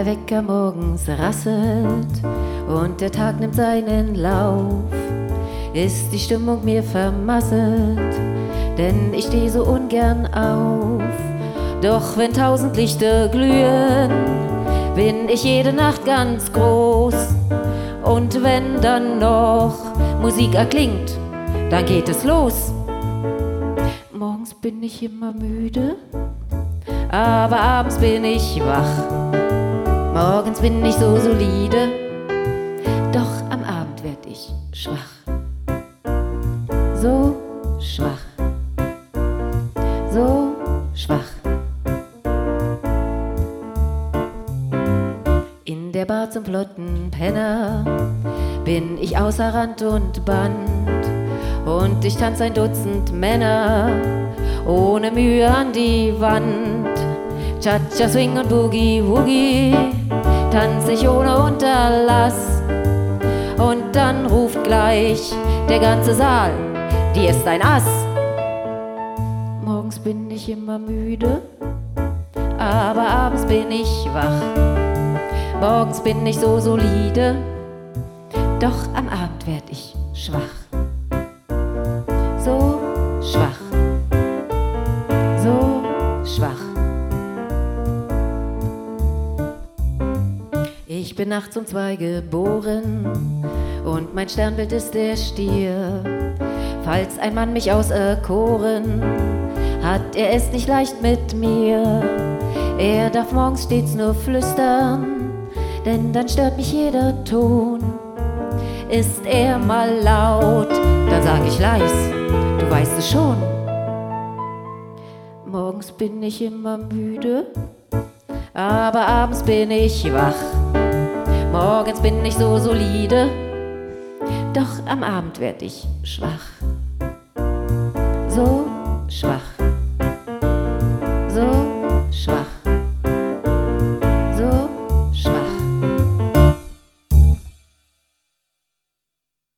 der Wecker morgens rasselt und der Tag nimmt seinen Lauf, ist die Stimmung mir vermasselt, denn ich steh so ungern auf. Doch wenn 1000 Lichter glühen, bin ich jede Nacht ganz groß. Und wenn dann noch Musik erklingt, dann geht es los. Morgens bin ich immer müde, aber abends bin ich wach. Morgens bin ich so solide, doch am Abend werd ich schwach. So schwach, so schwach. In der Bar zum flotten Penner bin ich außer Rand und Band. Und ich tanz ein Dutzend Männer ohne Mühe an die Wand. Cha-Cha, Swing und Boogie-Woogie tanz ich ohne Unterlass. Und dann ruft gleich der ganze Saal, die ist ein Ass. Morgens bin ich immer müde, aber abends bin ich wach. Morgens bin ich so solide, doch am Abend werd ich schwach. So schwach, so schwach. Ich bin nachts um 2 geboren und mein Sternbild ist der Stier. Falls ein Mann mich auserkoren, hat er es nicht leicht mit mir. Er darf morgens stets nur flüstern, denn dann stört mich jeder Ton. Ist er mal laut, dann sag ich leis, du weißt es schon. Morgens bin ich immer müde, aber abends bin ich wach. Morgens bin ich so solide, doch am Abend werd ich schwach. So schwach, so